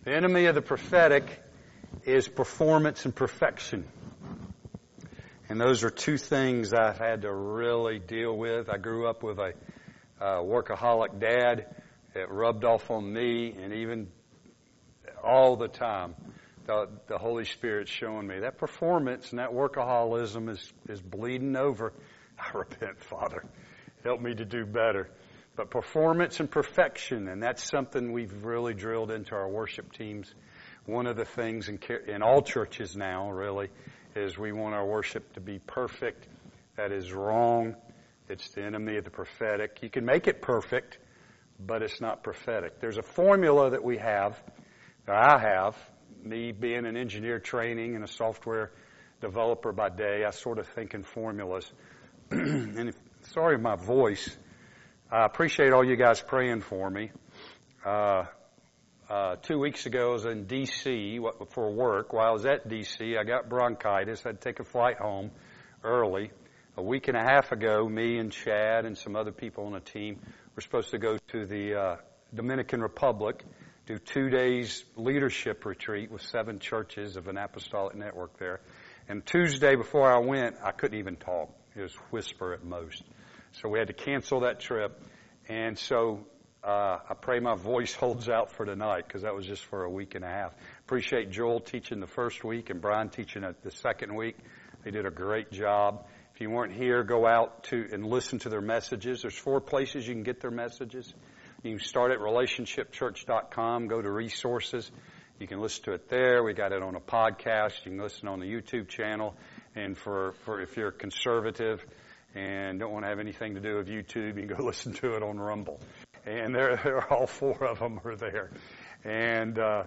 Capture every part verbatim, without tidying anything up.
The enemy of the prophetic is performance and perfection. And those are two things I've had to really deal with. I grew up with a uh, workaholic dad. It rubbed off on me, and even all the time, the, the Holy Spirit's showing me that performance and that workaholism is, is bleeding over. I repent, Father. Help me to do better. But performance and perfection, and that's something we've really drilled into our worship teams. One of the things in, in all churches now, really, is we want our worship to be perfect. That is wrong. It's the enemy of the prophetic. You can make it perfect, but it's not prophetic. There's a formula that we have, that I have, me being an engineer training and a software developer by day, I sort of think in formulas. and if, sorry my voice. I appreciate all you guys praying for me. Uh, uh, two weeks ago, I was in D C for work. While I was at D C, I got bronchitis. I had to take a flight home early. A week and a half ago, me and Chad and some other people on the team were supposed to go to the uh, Dominican Republic, do two days leadership retreat with seven churches of an apostolic network there. And Tuesday before I went, I couldn't even talk. It was whisper at most. So we had to cancel that trip. And so uh, I pray my voice holds out for tonight because that was just for a week and a half. Appreciate Joel teaching the first week and Brian teaching it the second week. They did a great job. If you weren't here, go out to and listen to their messages. There's four places you can get their messages. You can start at relationship church dot com, go to resources. You can listen to it there. We got it on a podcast. You can listen on the YouTube channel. And for, for if you're conservative and don't want to have anything to do with YouTube, you can go listen to it on Rumble. And there, there all four of them are there. And uh,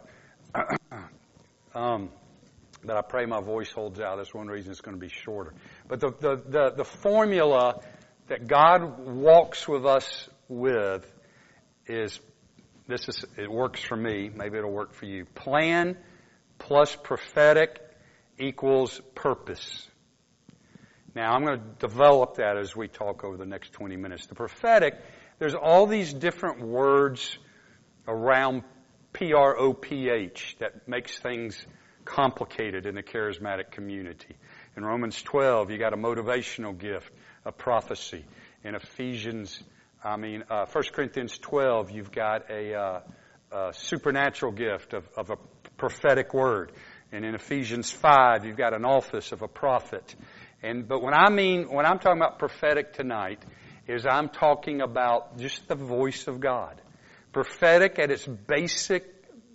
um, but I pray my voice holds out. That's one reason it's going to be shorter. But the the the, the formula that God walks with us with is this is it works for me. Maybe it'll work for you. Plan plus prophetic equals purpose. Now, I'm going to develop that as we talk over the next twenty minutes. The prophetic, there's all these different words around P R O P H that makes things complicated in the charismatic community. In Romans twelve, you got a motivational gift, a prophecy. In Ephesians, I mean, uh, First Corinthians twelve, you've got a, uh, a supernatural gift of, of a prophetic word. And in Ephesians five, you've got an office of a prophet. And but when I mean when I'm talking about prophetic tonight, is I'm talking about just the voice of God. Prophetic at its basic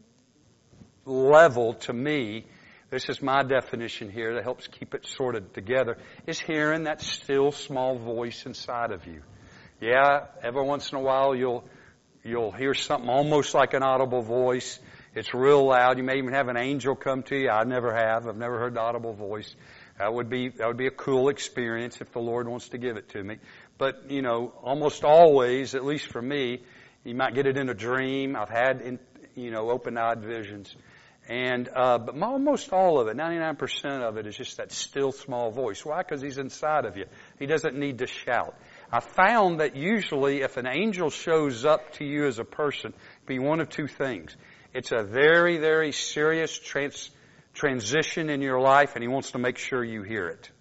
level to me, this is my definition here that helps keep it sorted together, is hearing that still small voice inside of you. Yeah, every once in a while you'll you'll hear something almost like an audible voice. It's real loud. You may even have an angel come to you. I never have. I've never heard the audible voice. That would be that would be a cool experience if the Lord wants to give it to me. But, you know, almost always, at least for me, you might get it in a dream. I've had, in, you know, open-eyed visions. And uh, but almost all of it, ninety-nine percent of it, is just that still small voice. Why? Because He's inside of you. He doesn't need to shout. I found that usually if an angel shows up to you as a person, it'd be one of two things. It's a very, very serious trans- transition in your life, and He wants to make sure you hear it.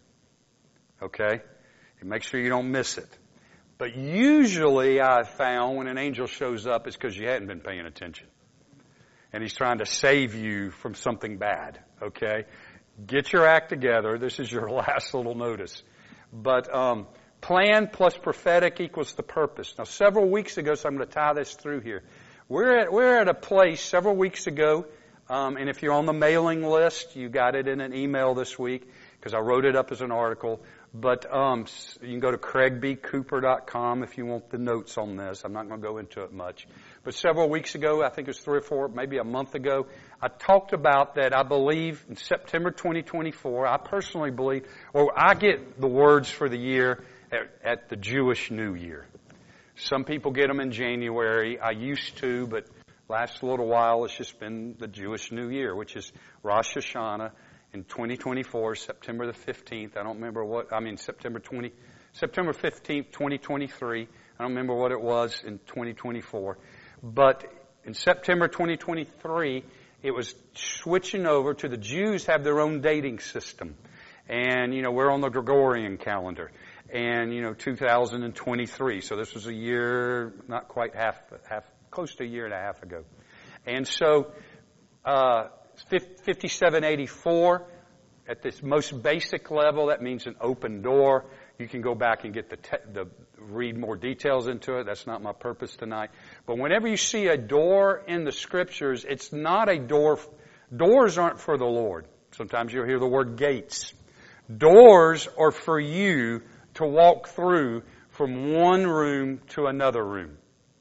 Okay? And make sure you don't miss it. But usually I've found when an angel shows up, it's because you hadn't been paying attention. And He's trying to save you from something bad. Okay? Get your act together. This is your last little notice. But um, plan plus prophetic equals the purpose. Now, several weeks ago, so I'm going to tie this through here. We're at, we're at a place several weeks ago, um, and if you're on the mailing list, you got it in an email this week because I wrote it up as an article. But um, you can go to craig b cooper dot com if you want the notes on this. I'm not going to go into it much. But several weeks ago, I think it was three or four, maybe a month ago, I talked about that I believe in September twenty twenty-four, I personally believe, or I get the words for the year at, at the Jewish New Year. Some people get them in January. I used to, but last little while it's just been the Jewish New Year, which is Rosh Hashanah in twenty twenty-four, September the fifteenth. I don't remember what, I mean September twentieth, September fifteenth, twenty twenty-three. I don't remember what it was in twenty twenty-four. But in September twenty twenty-three it was switching over to the Jews have their own dating system. And, you know, we're on the Gregorian calendar. And, you know, two thousand twenty-three. So this was a year, not quite half, half, close to a year and a half ago. And so, uh, fifty-seven eighty-four, at this most basic level, that means an open door. You can go back and get the, te- the read more details into it. That's not my purpose tonight. But whenever you see a door in the Scriptures, it's not a door. Doors aren't for the Lord. Sometimes you'll hear the word gates. Doors are for you to walk through from one room to another room.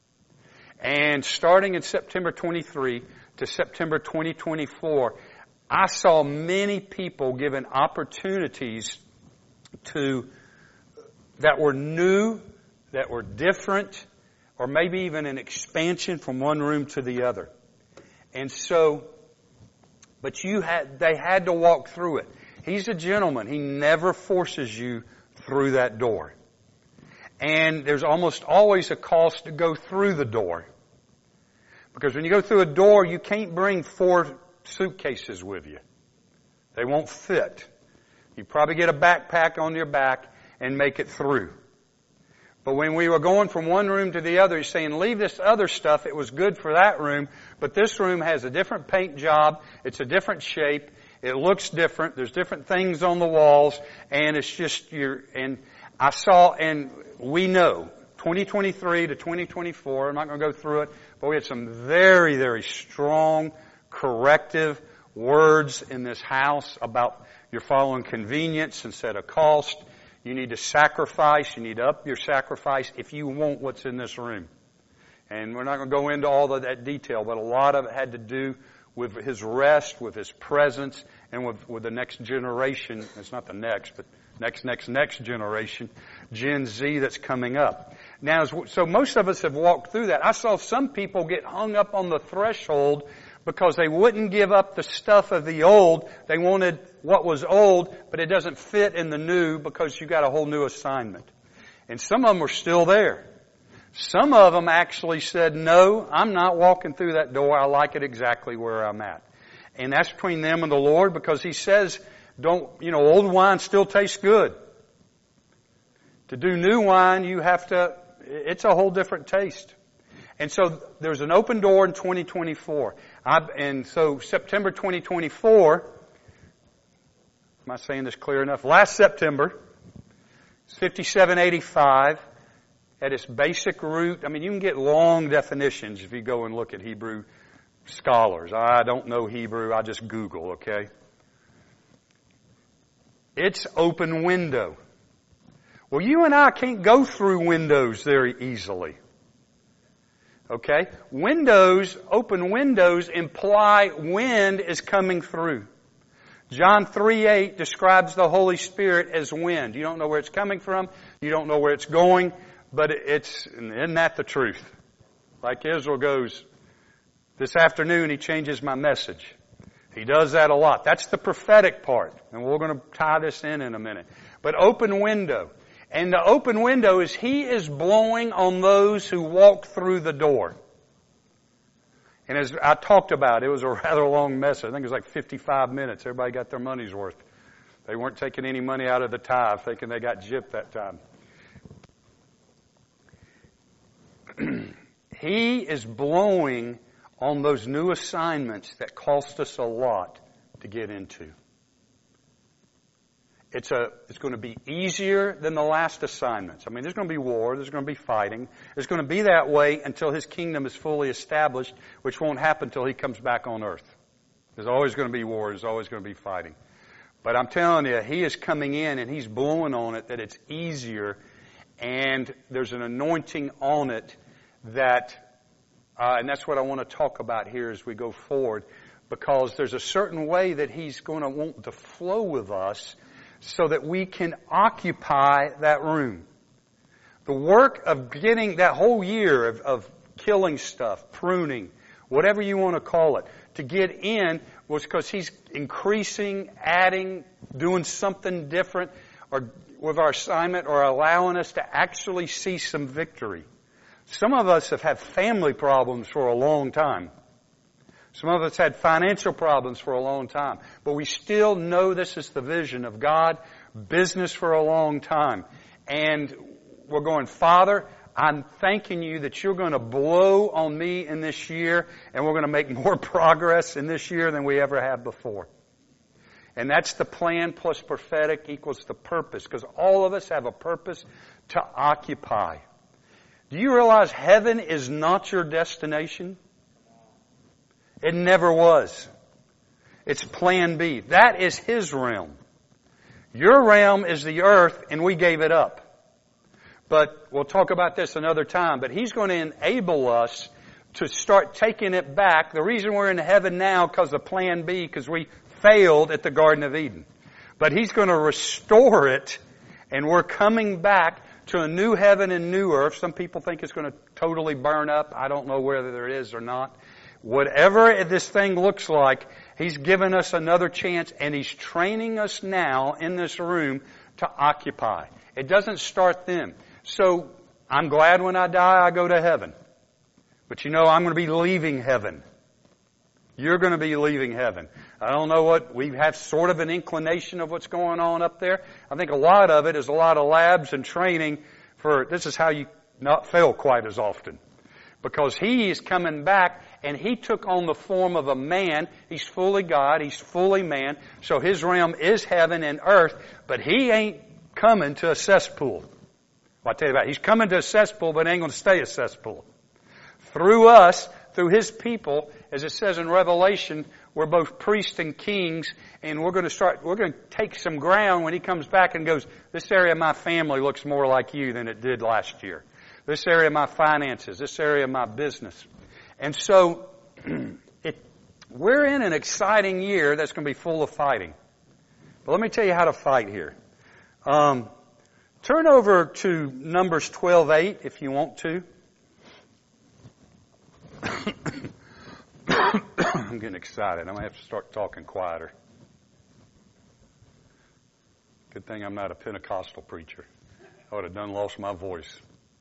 And starting in September twenty-three to September twenty twenty-four, I saw many people given opportunities to that were new, that were different, or maybe even an expansion from one room to the other. And so, but you had, they had to walk through it. He's a gentleman. He never forces you through that door. And there's almost always a cost to go through the door. Because when you go through a door, you can't bring four suitcases with you. They won't fit. You probably get a backpack on your back and make it through. But when we were going from one room to the other, he's saying, leave this other stuff. It was good for that room, but this room has a different paint job. It's a different shape. It looks different. There's different things on the walls, and it's just your. And I saw, and we know, twenty twenty-three to twenty twenty-four. I'm not going to go through it, but we had some very, very strong corrective words in this house about you're following convenience instead of cost. You need to sacrifice. You need to up your sacrifice if you want what's in this room. And we're not going to go into all of that detail, but a lot of it had to do with His rest, with His presence, and with, with the next generation. It's not the next, but next, next, next generation, Gen Z that's coming up. Now, so most of us have walked through that. I saw some people get hung up on the threshold because they wouldn't give up the stuff of the old. They wanted what was old, but it doesn't fit in the new because you got a whole new assignment. And some of them are still there. Some of them actually said, no, I'm not walking through that door. I like it exactly where I'm at. And that's between them and the Lord, because He says, don't, you know, old wine still tastes good. To do new wine, you have to, it's a whole different taste. And so there's an open door in twenty twenty-four. I, and so September twenty twenty-four, am I saying this clear enough? Last September, fifty-seven eighty-five, at its basic root, I mean, you can get long definitions if you go and look at Hebrew scholars. I don't know Hebrew, I just Google, okay? It's open window. Well, you and I can't go through windows very easily. Okay? Windows, open windows imply wind is coming through. John three eight describes the Holy Spirit as wind. You don't know where it's coming from. You don't know where it's going. But it's, isn't that the truth? Like Israel goes, this afternoon he changes my message. He does that a lot. That's the prophetic part. And we're going to tie this in in a minute. But open window. And the open window is He is blowing on those who walk through the door. And as I talked about, it was a rather long message. I think it was like fifty-five minutes. Everybody got their money's worth. They weren't taking any money out of the tithe, thinking they got gypped that time. He is blowing on those new assignments that cost us a lot to get into. It's a, it's going to be easier than the last assignments. I mean, there's going to be war, there's going to be fighting. It's going to be that way until His kingdom is fully established, which won't happen until He comes back on earth. There's always going to be war, there's always going to be fighting. But I'm telling you, He is coming in and He's blowing on it that it's easier, and there's an anointing on it that, uh, and that's what I want to talk about here as we go forward, because there's a certain way that He's going to want to flow with us so that we can occupy that room. The work of getting that whole year of, of killing stuff, pruning, whatever you want to call it, to get in was because He's increasing, adding, doing something different or with our assignment, or allowing us to actually see some victory. Some of us have had family problems for a long time. Some of us had financial problems for a long time. But we still know this is the vision of God, business for a long time. And we're going, Father, I'm thanking you that you're going to blow on me in this year, and we're going to make more progress in this year than we ever have before. And that's the plan plus prophetic equals the purpose, because all of us have a purpose to occupy. Do you realize heaven is not your destination? It never was. It's plan B. That is His realm. Your realm is the earth, and we gave it up. But we'll talk about this another time. But He's going to enable us to start taking it back. The reason we're in heaven now because of plan B, because we failed at the Garden of Eden. But He's going to restore it, and we're coming back to a new heaven and new earth. Some people think it's going to totally burn up. I don't know whether it is or not. Whatever this thing looks like, He's given us another chance, and He's training us now in this room to occupy. It doesn't start then. So, I'm glad when I die I go to heaven. But you know, I'm going to be leaving heaven. You're going to be leaving heaven. I don't know what, we have sort of an inclination of what's going on up there. I think a lot of it is a lot of labs and training for, this is how you not fail quite as often. Because He is coming back, and He took on the form of a man. He's fully God, He's fully man. So His realm is heaven and earth, but He ain't coming to a cesspool. Well, I tell you about it. He's coming to a cesspool, but it ain't going to stay a cesspool. Through us, through His people, as it says in Revelation, we're both priests and kings, and we're going to start, we're going to take some ground when He comes back and goes, this area of my family looks more like you than it did last year. This area of my finances, this area of my business. And so, it, we're in an exciting year that's going to be full of fighting. But let me tell you how to fight here. Um, turn over to Numbers twelve eight if you want to. I'm getting excited. I'm going to have to start talking quieter. Good thing I'm not a Pentecostal preacher. I would have done lost my voice.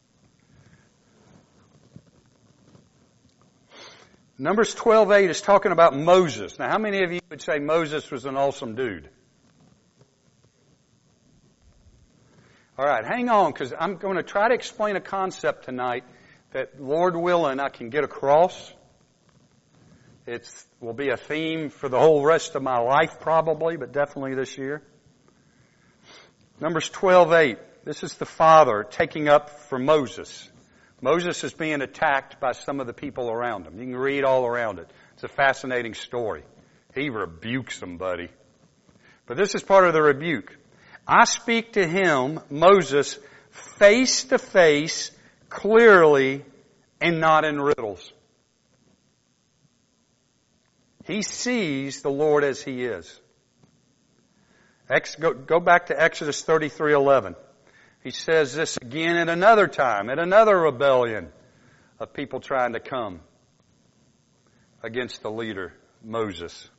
Numbers twelve eight is talking about Moses. Now, how many of you would say Moses was an awesome dude? All right, hang on, because I'm going to try to explain a concept tonight that, Lord willing, I can get across. It will be a theme for the whole rest of my life probably, but definitely this year. Numbers twelve eight. This is the Father taking up for Moses. Moses is being attacked by some of the people around him. You can read all around it. It's a fascinating story. He rebukes somebody. But this is part of the rebuke. I speak to him, Moses, face to face, clearly, and not in riddles. He sees the Lord as He is. Ex, go, go back to Exodus thirty-three eleven. He says this again at another time, at another rebellion of people trying to come against the leader, Moses.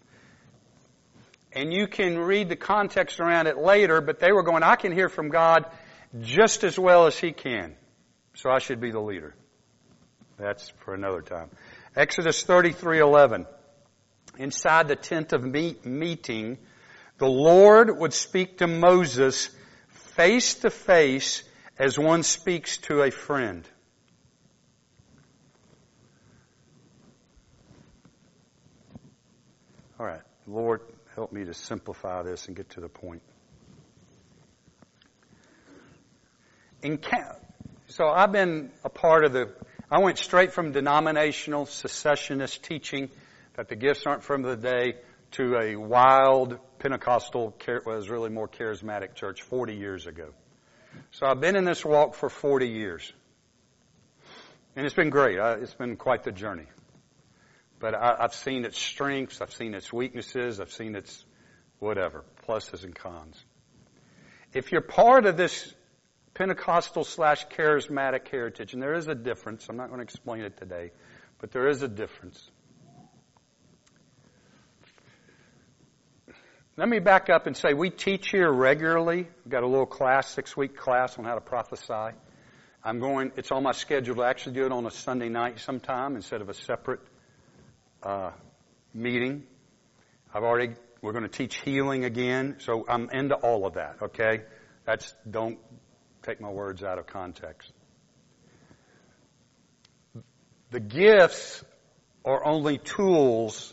And you can read the context around it later, but they were going, I can hear from God just as well as he can, so I should be the leader. That's for another time. Exodus thirty-three eleven. Inside the tent of meet, meeting, the Lord would speak to Moses face to face as one speaks to a friend. All right, Lord, help me to simplify this and get to the point. In, so I've been a part of the, I went straight from denominational cessationist teaching that the gifts aren't from the day to a wild Pentecostal, well, it was really more charismatic church forty years ago. So I've been in this walk for forty years. And it's been great. It's been quite the journey. But I've seen its strengths, I've seen its weaknesses, I've seen its whatever, pluses and cons. If you're part of this Pentecostal slash charismatic heritage, and there is a difference, I'm not going to explain it today, but there is a difference. Let me back up and say we teach here regularly. We've got a little class, six-week class on how to prophesy. I'm going, it's on my schedule to actually do it on a Sunday night sometime instead of a separate uh, meeting. I've already, we're going to teach healing again. So I'm into all of that, okay? That's, don't take my words out of context. The gifts are only tools.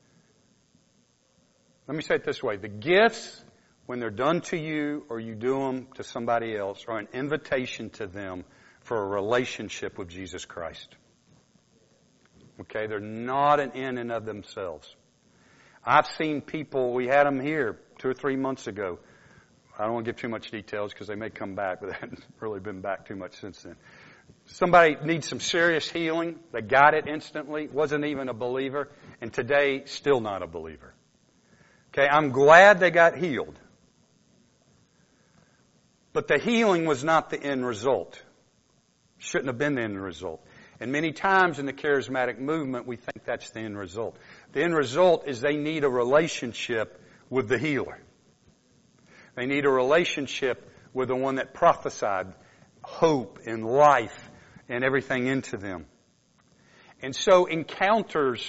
Let me say it this way. The gifts, when they're done to you or you do them to somebody else, are an invitation to them for a relationship with Jesus Christ. Okay? They're not an in and of themselves. I've seen people, we had them here two or three months ago. I don't want to give too much details because they may come back, but they haven't really been back too much since then. Somebody needs some serious healing. They got it instantly. Wasn't even a believer. And today, still not a believer. Okay, I'm glad they got healed. But the healing was not the end result. Shouldn't have been the end result. And many times in the charismatic movement, we think that's the end result. The end result is they need a relationship with the healer. They need a relationship with the one that prophesied hope and life and everything into them. And so encounters,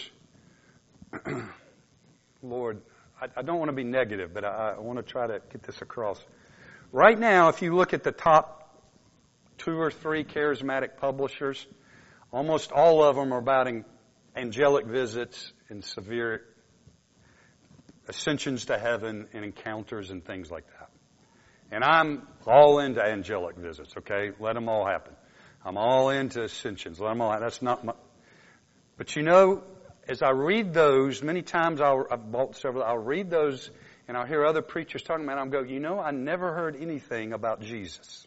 Lord, I, I don't want to be negative, but I, I want to try to get this across. Right now, if you look at the top two or three charismatic publishers, almost all of them are about angelic visits and severe ascensions to heaven and encounters and things like that. And I'm all into angelic visits, okay? Let them all happen. I'm all into ascensions. Let them all happen. That's not my... But you know, as I read those, many times I'll, I've bought several, I'll read those and I'll hear other preachers talking about it. I'll go, you know, I never heard anything about Jesus.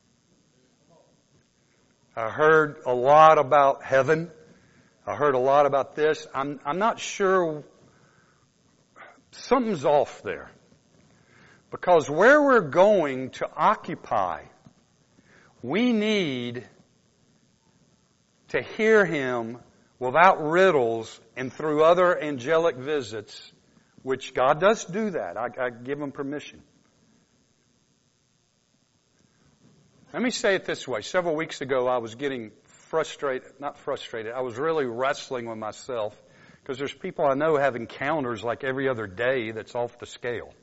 I heard a lot about heaven. I heard a lot about this. I'm, I'm not sure. Something's off there. Because where we're going to occupy, we need to hear Him without riddles and through other angelic visits, which God does do that. I, I give Him permission. Let me say it this way. Several weeks ago, I was getting frustrated, not frustrated, I was really wrestling with myself because there's people I know have encounters like every other day that's off the scale.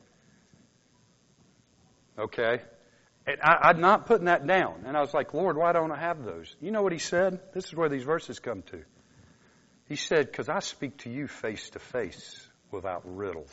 Okay? And I, I'm not putting that down. And I was like, Lord, why don't I have those? You know what He said? This is where these verses come to. He said, because I speak to you face to face without riddles.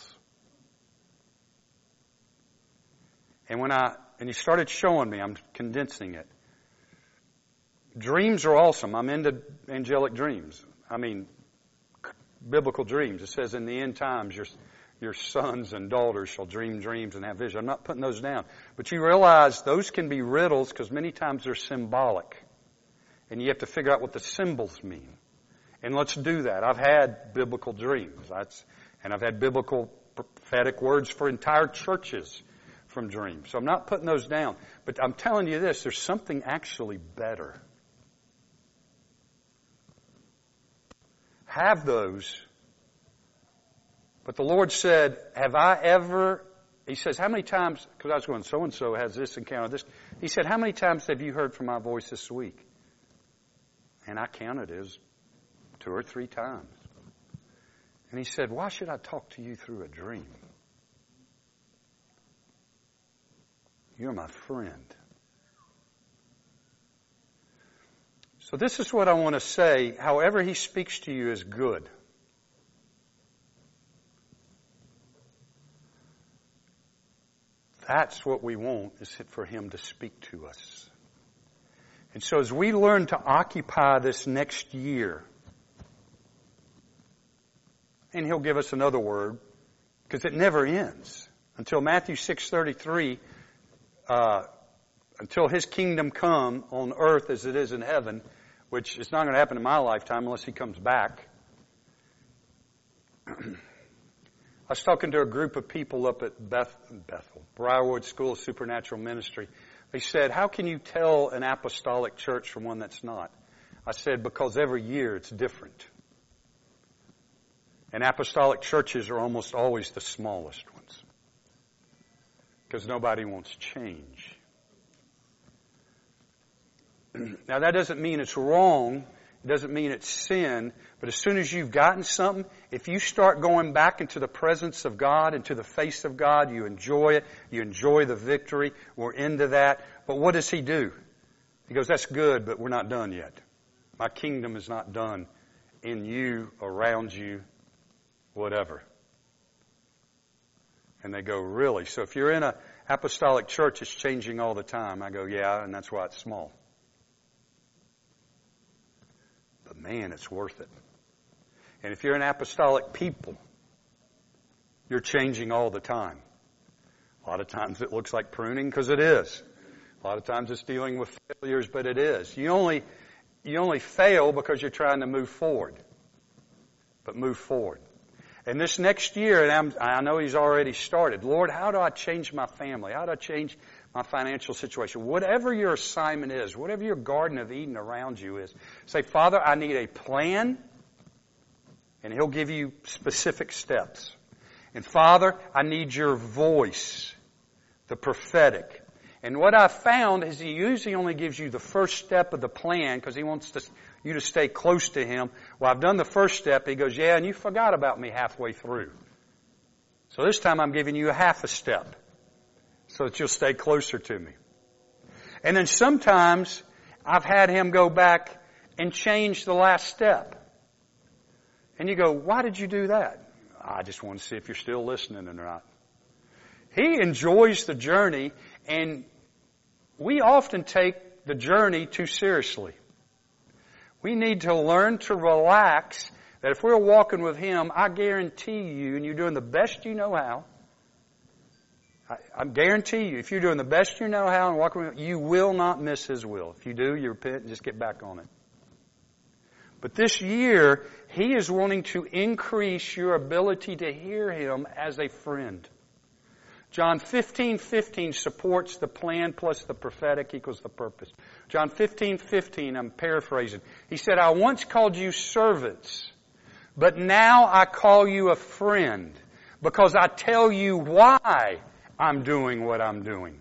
And when I, and He started showing me, I'm condensing it. Dreams are awesome. I'm into angelic dreams. I mean, biblical dreams. It says in the end times, your, your sons and daughters shall dream dreams and have vision. I'm not putting those down. But you realize those can be riddles because many times they're symbolic. And you have to figure out what the symbols mean. And let's do that. I've had biblical dreams. That's, and I've had biblical prophetic words for entire churches from dreams. So I'm not putting those down. But I'm telling you this, there's something actually better. Have those. But the Lord said, have I ever, He says, how many times, because I was going, so-and-so has this encounter, this. He said, how many times have you heard from my voice this week? And I counted as two or three times. And He said, why should I talk to you through a dream? You're my friend. So this is what I want to say. However He speaks to you is good. That's what we want, is for Him to speak to us. And so as we learn to occupy this next year, and He'll give us another word, because it never ends. Until Matthew six thirty-three, uh, until His kingdom come on earth as it is in heaven, which is not going to happen in my lifetime unless He comes back. I was talking to a group of people up at Beth, Bethel, Briarwood School of Supernatural Ministry. They said, how can you tell an apostolic church from one that's not? I said, because every year it's different. And apostolic churches are almost always the smallest ones. Because nobody wants change. Now that doesn't mean it's wrong doesn't mean it's sin, but as soon as you've gotten something, if you start going back into the presence of God, into the face of God, you enjoy it, you enjoy the victory, we're into that. But what does He do? He goes, that's good, but we're not done yet. My kingdom is not done in you, around you, whatever. And they go, really? So if you're in an apostolic church, it's changing all the time. I go, yeah, and that's why it's small. But man, it's worth it. And if you're an apostolic people, you're changing all the time. A lot of times it looks like pruning because it is. A lot of times it's dealing with failures, but it is. You only, you only fail because you're trying to move forward. But move forward. And this next year, and I'm, I know He's already started, Lord, how do I change my family? How do I change my financial situation? Whatever your assignment is, whatever your Garden of Eden around you is, say, Father, I need a plan, and He'll give you specific steps. And Father, I need your voice, the prophetic. And what I've found is He usually only gives you the first step of the plan because He wants to, you to stay close to Him. Well, I've done the first step. He goes, yeah, and you forgot about me halfway through. So this time I'm giving you a half a step so that you'll stay closer to me. And then sometimes I've had Him go back and change the last step. And you go, why did you do that? I just want to see if you're still listening or not. He enjoys the journey, and we often take the journey too seriously. We need to learn to relax, that if we're walking with Him, I guarantee you, and you're doing the best you know how, I, I guarantee you, if you're doing the best you know how and walking with Him, you will not miss His will. If you do, you repent and just get back on it. But this year, He is wanting to increase your ability to hear Him as a friend. John fifteen fifteen supports the plan plus the prophetic equals the purpose. John fifteen fifteen, I'm paraphrasing. He said, I once called you servants, but now I call you a friend because I tell you why I'm doing what I'm doing.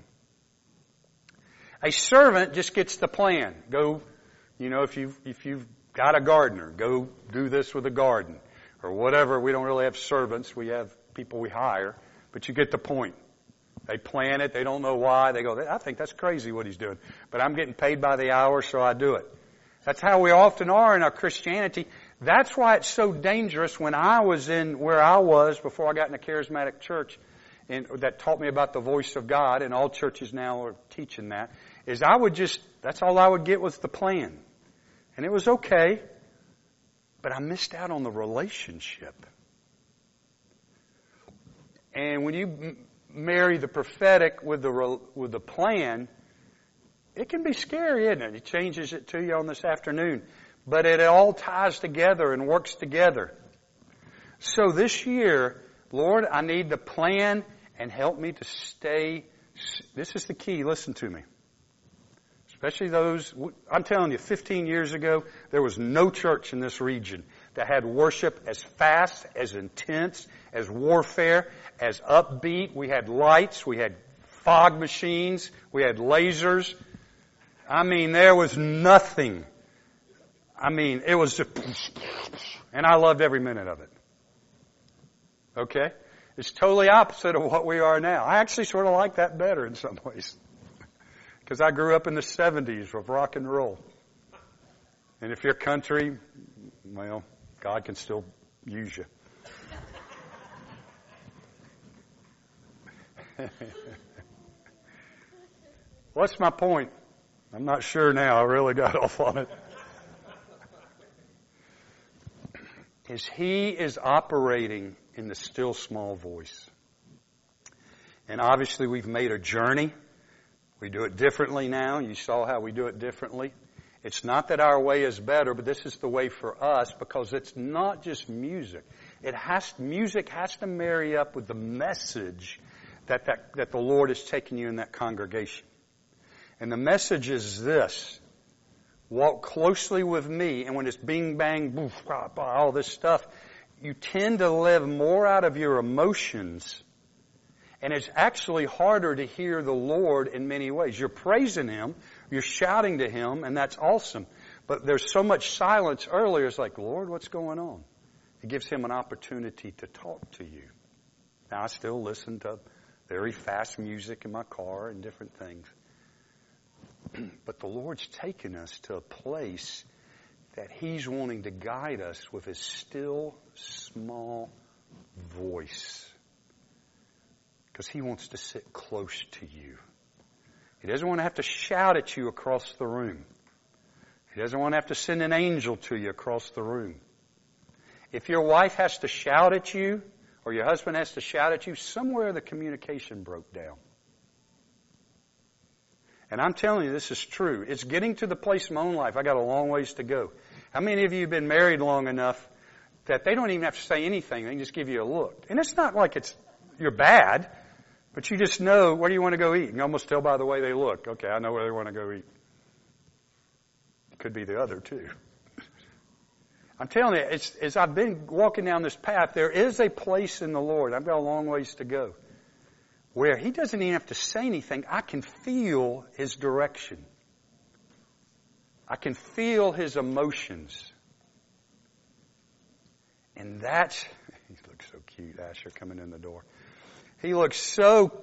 A servant just gets the plan. Go, you know, if you've, if you've got a gardener, go do this with a garden or whatever. We don't really have servants. We have people we hire, but you get the point. They plan it. They don't know why. They go, I think that's crazy what he's doing. But I'm getting paid by the hour, so I do it. That's how we often are in our Christianity. That's why it's so dangerous. When I was in where I was before I got in a charismatic church, and that taught me about the voice of God, and all churches now are teaching that, is I would just, that's all I would get was the plan. And it was okay, but I missed out on the relationship. And when you marry the prophetic with the with the plan, it can be scary, isn't it? He changes it to you on this afternoon. But it all ties together and works together. So this year, Lord, I need the plan and help me to stay. This is the key. Listen to me. Especially those, I'm telling you, fifteen years ago, there was no church in this region that had worship as fast, as intense, as warfare, as upbeat. We had lights, we had fog machines, we had lasers. I mean, there was nothing. I mean, it was just, and I loved every minute of it. Okay? It's totally opposite of what we are now. I actually sort of like that better in some ways. Because I grew up in the seventies with rock and roll. And if you're country, well, God can still use you. What's my point? I'm not sure now. I really got off on it. Is He is operating in the still small voice. And obviously we've made a journey. We do it differently now. You saw how we do it differently. It's not that our way is better, but this is the way for us because it's not just music. It has, music has to marry up with the message that, that, that the Lord is taking you in that congregation. And the message is this. Walk closely with me, and when it's bing, bang, boof, bah, bah, all this stuff, you tend to live more out of your emotions. And it's actually harder to hear the Lord in many ways. You're praising Him, you're shouting to Him, and that's awesome. But there's so much silence earlier, it's like, Lord, what's going on? It gives him an opportunity to talk to you. Now, I still listen to very fast music in my car and different things. But the Lord's taken us to a place that he's wanting to guide us with his still, small voice. Because he wants to sit close to you. He doesn't want to have to shout at you across the room. He doesn't want to have to send an angel to you across the room. If your wife has to shout at you, or your husband has to shout at you, somewhere the communication broke down. And I'm telling you, this is true. It's getting to the place in my own life. I got a long ways to go. How many of you have been married long enough that they don't even have to say anything? They can just give you a look. And it's not like it's you're bad, but you just know, where do you want to go eat? You can almost tell by the way they look. Okay, I know where they want to go eat. It could be the other too. I'm telling you, it's, as I've been walking down this path, there is a place in the Lord. I've got a long ways to go, where he doesn't even have to say anything. I can feel his direction. I can feel his emotions. And that's, he looks so cute, Asher, coming in the door. He looks so,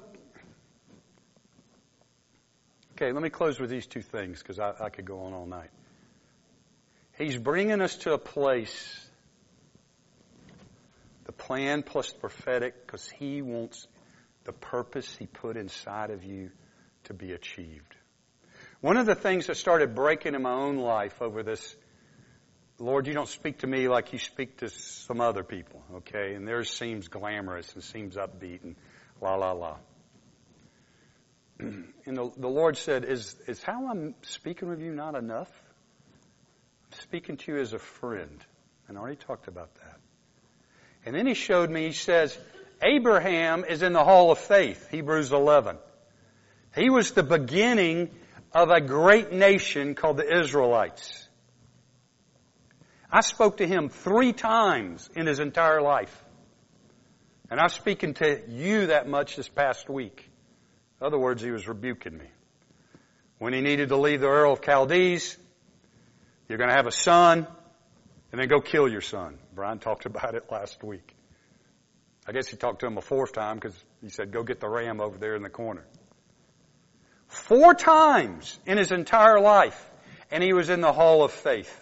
okay, let me close with these two things, because I, I could go on all night. He's bringing us to a place, the plan plus the prophetic, because he wants the purpose he put inside of you to be achieved. One of the things that started breaking in my own life over this, Lord, you don't speak to me like you speak to some other people, okay? And theirs seems glamorous and seems upbeat and la, la, la. And the, the Lord said, is, is how I'm speaking with you not enough? I'm speaking to you as a friend. And I already talked about that. And then he showed me, he says, Abraham is in the hall of faith, Hebrews eleven. He was the beginning of a great nation called the Israelites. I spoke to him three times in his entire life. And I'm speaking to you that much this past week. In other words, he was rebuking me. When he needed to leave the Ur of Chaldees, you're going to have a son, and then go kill your son. Brian talked about it last week. I guess he talked to him a fourth time because he said, go get the ram over there in the corner. Four times in his entire life, and he was in the hall of faith.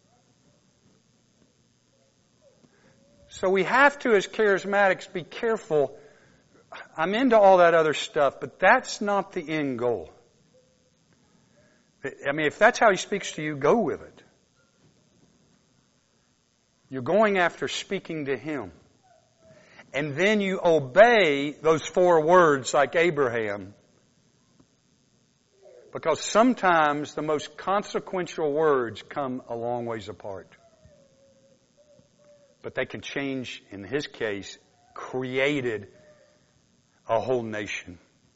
So we have to, as charismatics, be careful. I'm into all that other stuff, but that's not the end goal. I mean, if that's how he speaks to you, go with it. You're going after speaking to him. And then you obey those four words like Abraham. Because sometimes the most consequential words come a long ways apart. But they can change, in his case, created a whole nation.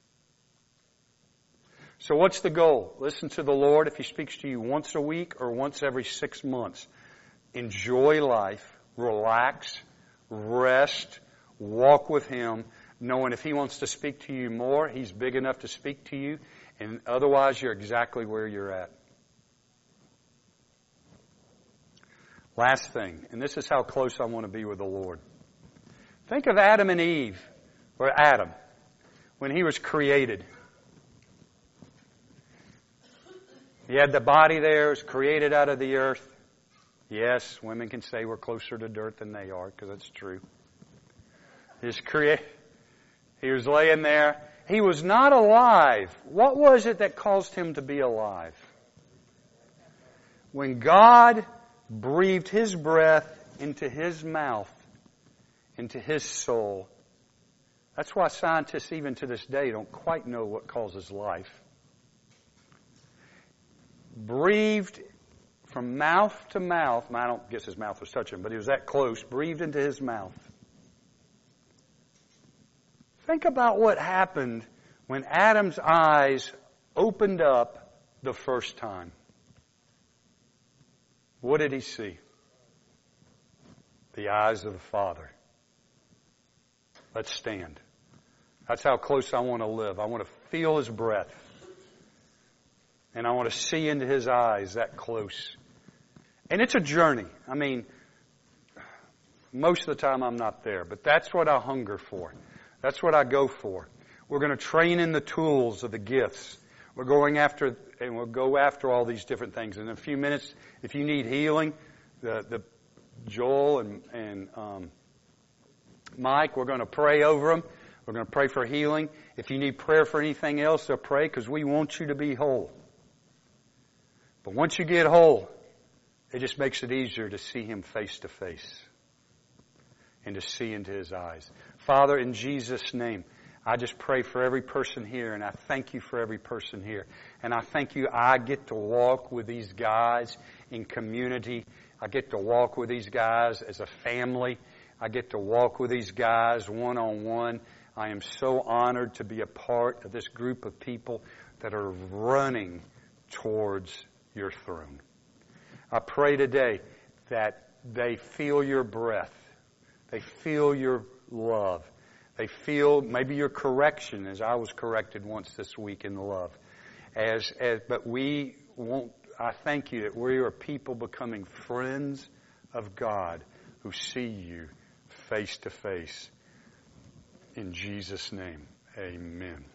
So what's the goal? Listen to the Lord if he speaks to you once a week or once every six months. Enjoy life, relax, rest, walk with him, knowing if he wants to speak to you more, he's big enough to speak to you, and otherwise you're exactly where you're at. Last thing, and this is how close I want to be with the Lord. Think of Adam and Eve, or Adam, when he was created. He had the body there, was created out of the earth. Yes, women can say we're closer to dirt than they are, because it's true. His crea- he was laying there. He was not alive. What was it that caused him to be alive? When God breathed his breath into his mouth, into his soul. That's why scientists even to this day don't quite know what causes life. Breathed from mouth to mouth. I don't guess his mouth was touching, but he was that close. Breathed into his mouth. Think about what happened when Adam's eyes opened up the first time. What did he see? The eyes of the Father. Let's stand. That's how close I want to live. I want to feel his breath. And I want to see into his eyes that close. And it's a journey. I mean, most of the time I'm not there, but that's what I hunger for. That's what I go for. We're going to train in the tools of the gifts. We're going after, and we'll go after all these different things. In a few minutes, if you need healing, the, the Joel and, and um, Mike, we're going to pray over them. We're going to pray for healing. If you need prayer for anything else, they'll pray because we want you to be whole. But once you get whole, it just makes it easier to see Him face to face and to see into His eyes. Father, in Jesus' name, I just pray for every person here, and I thank you for every person here. And I thank you I get to walk with these guys in community. I get to walk with these guys as a family. I get to walk with these guys one-on-one. I am so honored to be a part of this group of people that are running towards your throne. I pray today that they feel your breath. They feel your love. They feel maybe your correction, as I was corrected once this week in the love. As, as, but we won't, I thank you that we are people becoming friends of God who see you face to face. In Jesus' name, amen.